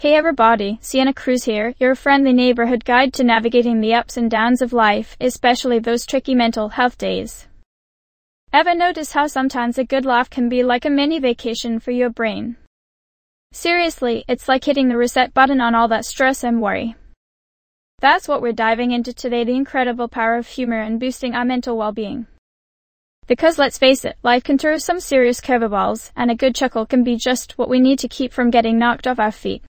Hey everybody, Sienna Cruz here, your friendly neighborhood guide to navigating the ups and downs of life, especially those tricky mental health days. Ever notice how sometimes a good laugh can be like a mini vacation for your brain? Seriously, it's like hitting the reset button on all that stress and worry. That's what we're diving into today, the incredible power of humor in boosting our mental well-being. Because let's face it, life can throw some serious curveballs, and a good chuckle can be just what we need to keep from getting knocked off our feet.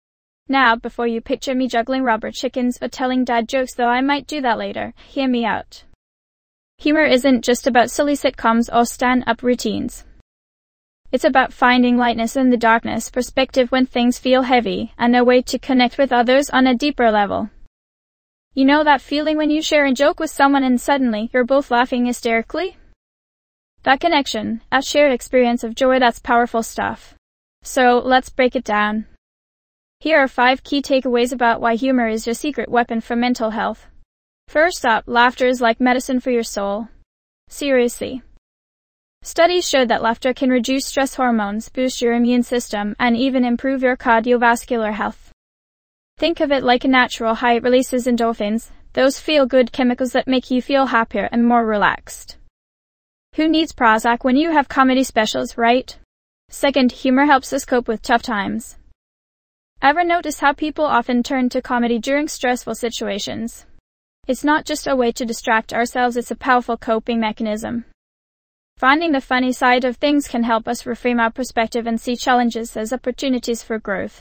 Now, before you picture me juggling rubber chickens or telling dad jokes, though I might do that later, hear me out. Humor isn't just about silly sitcoms or stand-up routines. It's about finding lightness in the darkness, perspective when things feel heavy, and a way to connect with others on a deeper level. You know that feeling when you share a joke with someone and suddenly you're both laughing hysterically? That connection, a shared experience of joy, that's powerful stuff. So, let's break it down. Here are 5 key takeaways about why humor is your secret weapon for mental health. First up, laughter is like medicine for your soul. Seriously. Studies show that laughter can reduce stress hormones, boost your immune system, and even improve your cardiovascular health. Think of it like a natural high. It releases endorphins, those feel-good chemicals that make you feel happier and more relaxed. Who needs Prozac when you have comedy specials, right? Second, humor helps us cope with tough times. Ever notice how people often turn to comedy during stressful situations? It's not just a way to distract ourselves, it's a powerful coping mechanism. Finding the funny side of things can help us reframe our perspective and see challenges as opportunities for growth.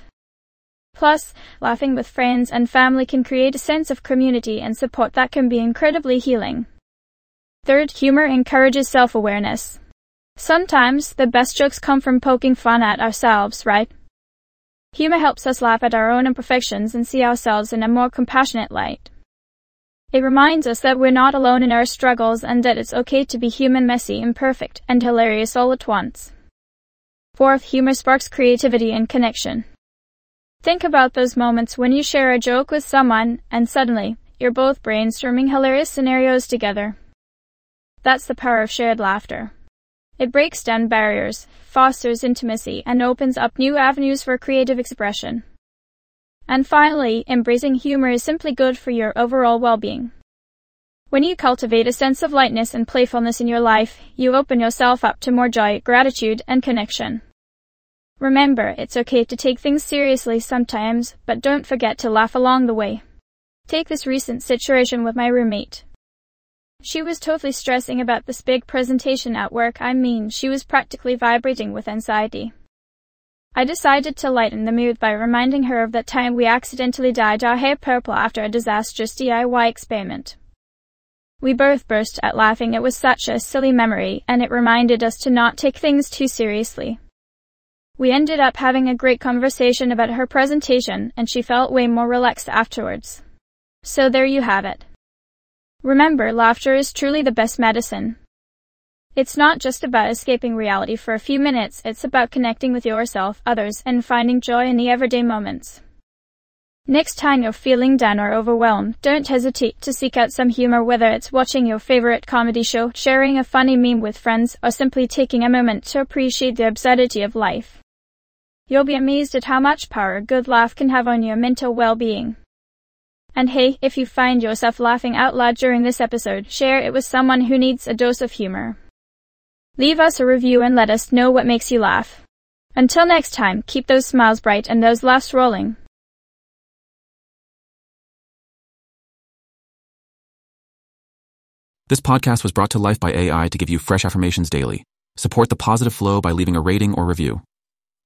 Plus, laughing with friends and family can create a sense of community and support that can be incredibly healing. Third, humor encourages self-awareness. Sometimes, the best jokes come from poking fun at ourselves, right? Humor helps us laugh at our own imperfections and see ourselves in a more compassionate light. It reminds us that we're not alone in our struggles and that it's okay to be human, messy, imperfect, and hilarious all at once. Fourth, humor sparks creativity and connection. Think about those moments when you share a joke with someone and suddenly, you're both brainstorming hilarious scenarios together. That's the power of shared laughter. It breaks down barriers, fosters intimacy, and opens up new avenues for creative expression. And finally, embracing humor is simply good for your overall well-being. When you cultivate a sense of lightness and playfulness in your life, you open yourself up to more joy, gratitude, and connection. Remember, it's okay to take things seriously sometimes, but don't forget to laugh along the way. Take this recent situation with my roommate. She was totally stressing about this big presentation at work. She was practically vibrating with anxiety. I decided to lighten the mood by reminding her of that time we accidentally dyed our hair purple after a disastrous DIY experiment. We both burst out laughing. It was such a silly memory, and it reminded us to not take things too seriously. We ended up having a great conversation about her presentation, and she felt way more relaxed afterwards. So there you have it. Remember, laughter is truly the best medicine. It's not just about escaping reality for a few minutes, it's about connecting with yourself, others, and finding joy in the everyday moments. Next time you're feeling down or overwhelmed, don't hesitate to seek out some humor, whether it's watching your favorite comedy show, sharing a funny meme with friends, or simply taking a moment to appreciate the absurdity of life. You'll be amazed at how much power a good laugh can have on your mental well-being. And hey, if you find yourself laughing out loud during this episode, share it with someone who needs a dose of humor. Leave us a review and let us know what makes you laugh. Until next time, keep those smiles bright and those laughs rolling. This podcast was brought to life by AI to give you fresh affirmations daily. Support the positive flow by leaving a rating or review.